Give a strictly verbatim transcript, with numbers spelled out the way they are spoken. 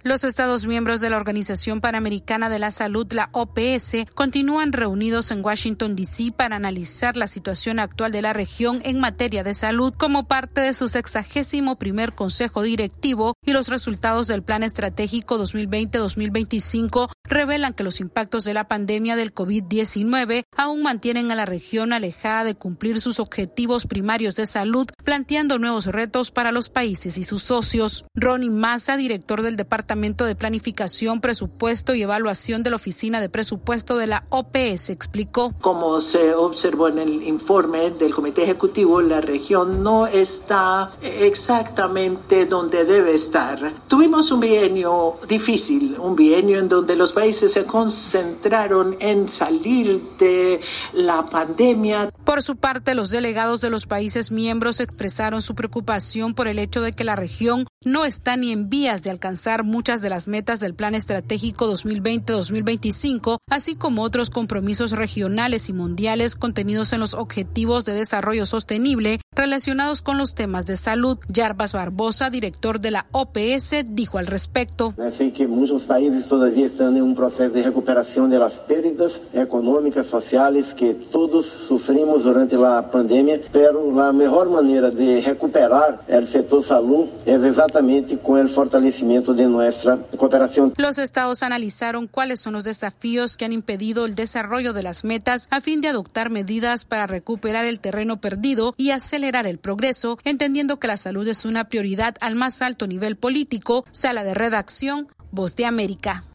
Los Estados miembros de la Organización Panamericana de la Salud, la O P S, continúan reunidos en Washington, D C para analizar la situación actual de la región en materia de salud como parte de su sexagésimo primer Consejo Directivo, y los resultados del Plan Estratégico dos mil veinte a dos mil veinticinco revelan que los impactos de la pandemia del COVID diecinueve aún mantienen a la región alejada de cumplir sus objetivos primarios de salud, planteando nuevos retos para los países y sus socios. Ronnie Massa, director del Departamento de Planificación, Presupuesto y Evaluación de la Oficina de Presupuesto de la O P S, explicó. Como se observó en el informe del Comité Ejecutivo, la región no está exactamente donde debe estar. Tuvimos un bienio difícil, un bienio en donde los países se concentraron en salir de la pandemia. Por su parte, los delegados de los países miembros expresaron su preocupación por el hecho de que la región no está ni en vías de alcanzar muchas de las metas del Plan Estratégico dos mil veinte a dos mil veinticinco, así como otros compromisos regionales y mundiales contenidos en los Objetivos de Desarrollo Sostenible relacionados con los temas de salud. Jarbas Barbosa, director de la O P S, dijo al respecto. Sé que muchos países todavía están en un proceso de recuperación de las pérdidas económicas, sociales que todos sufrimos durante la pandemia, pero la mejor manera de recuperar el sector salud es exactamente con el fortalecimiento de nuestra cooperación. Los estados analizaron cuáles son los desafíos que han impedido el desarrollo de las metas a fin de adoptar medidas para recuperar el terreno perdido y acelerar el progreso, entendiendo que la salud es una prioridad al más alto nivel político. Sala de redacción, Voz de América.